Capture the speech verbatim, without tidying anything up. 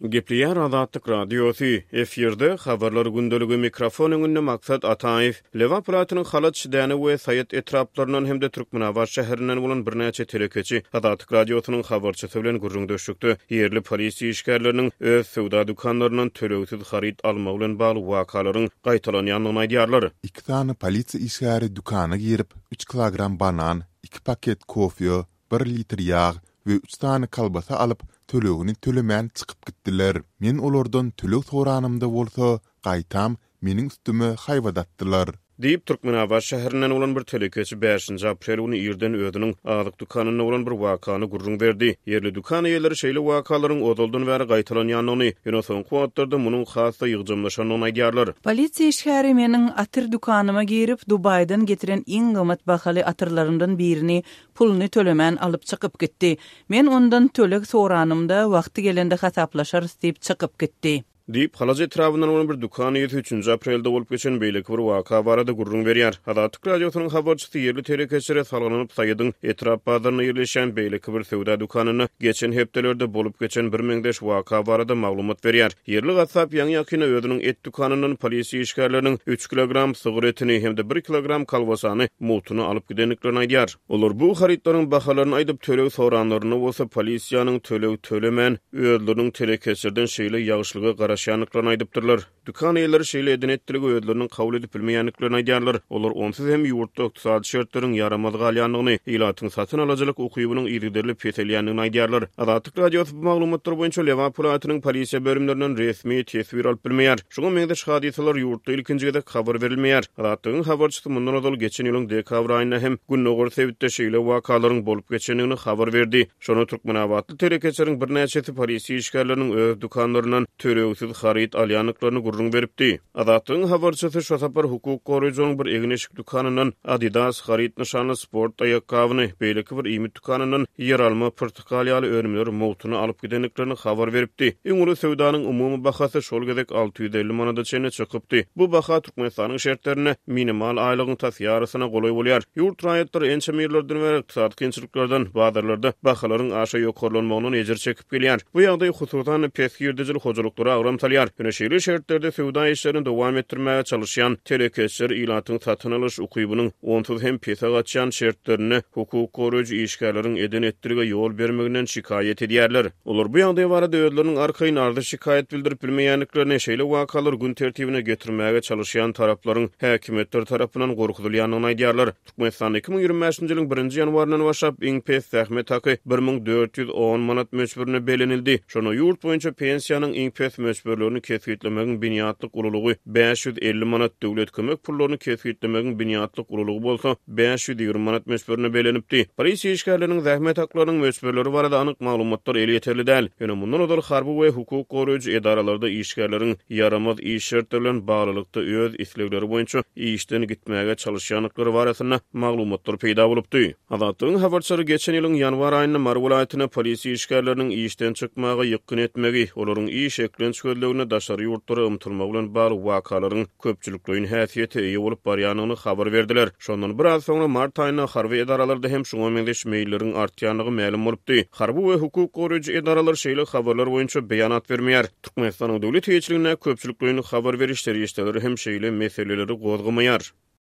Gepliyar Azatlyk Radiosu efirde habarlar gündölügi mikrofon öňünde maksat Ataýew Leva Pulatynyň halat şidäni we Saýat etraplarynyň hemde Türkmenabar şäherinden bolan birnäçe telekeçi Azatlyk Radiosynyň habarçysy bilen gürrüňdeşikdi. Yerli polisi işgärleriniň öz sowda dukanlarynyň tölegsiz haryt almagy bilen bagly wakalaryň gaýtalanýanyny aýdýarlar. İki tane polisi işgäri dukana girip üç kilogram banan, iki paket kofe, bir litr yağ we üç tane kalbasa alıp tölegini tölemän çykyp gitdiler. Men olardan töleg soranymda bolsa, gaýtam meniň üstüme haýwadatdylar. Diýip Türkmenabar şäherinden bolan bir telekeçi beşinji aprel güni ýerden özüniň azyk dukanyna bolan bir wakany gurrun berdi. Yerli dukan eýleri şeýle wakalaryň odoldan bäri gaýtalanýanyny, ýöne soňky wagtlarda munyň hasda ýygjamlaşanyny aýdýarlar. Polisiýa işgäri meniň atyr dukanyma girip Dubaydan getiren iň gymmat bahaly atyrlarymdan birini pulny tölemän alyp çykyp gitdi. Men ondan töleg soranymda wagty gelende hasaplaşar diýip çykyp gitdi. Diýip halaja etrafyndan bolan bir dukan ýeti üçinji aprelde bolup geçen beýleki bir waka barada gurrun berýär. Azatlyk Radiosynyň habarçysy yerli telekeçilere salganyp Saýydyň etraf bazaryna ýerleşen beýleki bir sowda dukanyny geçen hepdelerde bolup geçen bir meňdeş waka barada maglumat berýär. Yerli gassap ýaňy ýakyna özüniň et dukanynyň polisiýa işgärleriniň üç kilogram sigaretini hemde bir kilogram kalbasany multuny alyp gidenliklerini aýdýar. Olar bu harytlaryň bahalaryny aýdyp töleg soranlaryny bolsa polisiýanyň töleg tölemän özleriniň telekeçlerden şeýle ýagşylygy garaşanlyklaryny aýdypdyrlar. Dukan eýleri şeýle edenetdirigi özleriniň kabul edip bilmeýänliklaryny aýdýarlar. Olar onsyz hem ýurtda ykdysady şertleriň yaramaz galýanlygyny, ilatyň satyn alajalyk ukybynyň ýygyderli peselýänligini aýdýarlar. Azatlyk Radiosu bu maglumatlar boýunça Leva Pulatynyň polisiýa bölümlerinden resmi tesbir alyp bilmeýär. Şoňa meňdeş hadisalar ýurtda ilkinji gezek habar berilmeýär. Azatlygyň habarçysy mundan ozal geçen ýylyň dekabr aýynda hem Günnogor sebitde şeýle wakalaryň bolup geçenligini habar berdi. Şonu Türkmenabatly telekeçleriň birnäçesi polisiýa işgärleriniň öz dukanlaryndan tölegsiz haryt alýanyklaryny gurrun beripdi. Azatlygyň habarçysy şu sapar hukuk goraýjynyň bir egneşik dukanyndan Adidas haryt nişanly sport aýakgabyny, beýleki bir iýmit dukanyndan ýaralma portugalýaly örümler multuny alyp gidenliklerini habar beripdi. Iň uly sowdanyň umumy bahasy şol gezek alty ýüz elli manada çenle çykypdy. Bu baha Türkmenistanyň şertlerine minimal aýlygyň tasýarysyna golay bolýar. Ýurt raýatlary ençe merlerden we ykdysady kynçylyklardan bazarlarda bahalaryň aşa ýokarlanmagyny ejir çekip gelýär. Bu ýagdaý hususan pesgirdejil hojalyklara agram talýar. Ýöne şeýle şertlerde sowda işlerini dowam etdirmäge çalışýan telekeçler ilatyň satyn alyş ukybynyň onsuz hem pesa gatýan şertlerini hukuk goraýjy işgärleriň eden etdirige ýol bermeginden şikaýet edýärler. Olar bu ýagdaý barada özleriniň arkaýyn ardy şikaýet bildirip bilmeýänliklerini şeýle wakalar gün tertibine getirmäge çalışýan taraplaryň häkimetler tarapyndan gorkutulýanyny aýdýarlar. Türkmenistan iki ming ýygrimi beşinji ýylyň birinji ýanwaryndan başlap iň pes zähmet haky bir ming dört ýüz on manat möçberine belenildi. Şonu ýurt boýunça pensiýanyň iň pes möçberlerini kesgitlemegiň biniatlyk ululugy beş ýüz elli manat döwlet kömek pullaryny kesgitlemegiň biniatlyk ululugy bolsa beş ýüz ýygrimi manat möçberine belenipdi. Polisiýa işgärleriniň zähmet haklarynyň möçberleri barada anyk maglumatlar eli ýeterli däl. Ýöne mundan ozal harby we hukuk goraýjy edaralaryda işgärleriň yaramaz iş şertleri bilen baglylykda öz islegleri boýunça işden gitmäge çalışýanlyklary barasyna maglumatlar peýda bolupdy. Azatlygyň habarçylary geçen ýylyň ýanwar aýynda Mar welaýatyna polisiýa işgärleriniň işden çykmagy ýykyn etmegi, olaryň iş eklenç gözlegine daşary ýurtlara umtulmagy bilen bagly wakalaryň köpçülikligiň häsiýeti eýe bolup barýanyny habar berdiler. Şondan bir az soňra mart aýyna harby edaralarda hem şoňa meňdeş meýilleriň artýanlygy ma'lum bolupdy. Harby we hukuk goraýjy edaralar şeýle habarlar boýunça beýanat bermeýär. Türkmenistanyň döwlet ýetirligine köpçülikligiň habar berişleri ýeşdeleri hem şeýle meseleleri gozgamaýar.